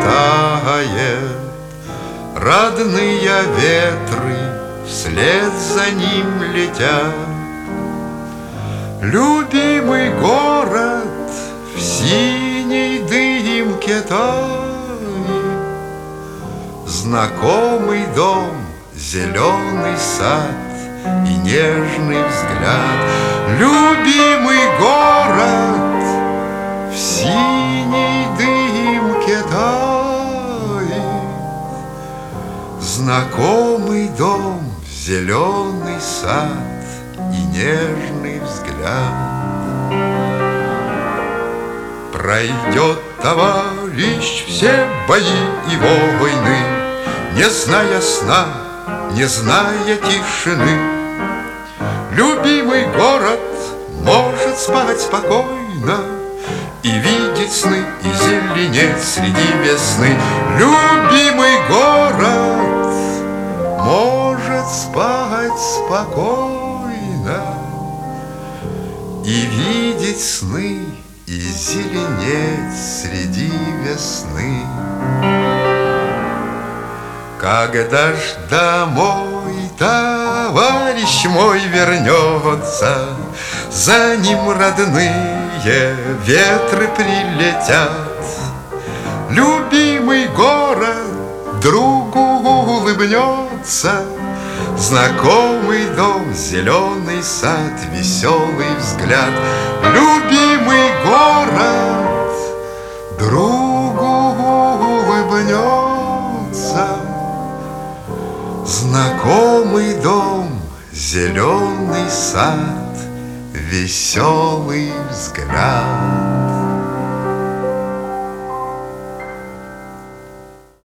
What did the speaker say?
тает, родные ветры вслед за ним летят. Любимый город в синей дымке тает, знакомый дом, зеленый сад и нежный взгляд. Любимый город в синей дымке тает, знакомый дом, зеленый сад и нежный взгляд. Пройдет товарищ все бои и войны, не зная сна, не зная тишины. Любимый город может спать спокойно и видеть сны, и зеленеть среди весны. Любимый город может спать спокойно и видеть сны, и зеленеть среди весны. Когда ж домой товарищ мой вернется, за ним родные ветры прилетят. Любимый город другу улыбнется, знакомый дом, зеленый сад, веселый взгляд. Любимый город другу улыбнется, знакомый дом, зеленый сад, веселый взгляд.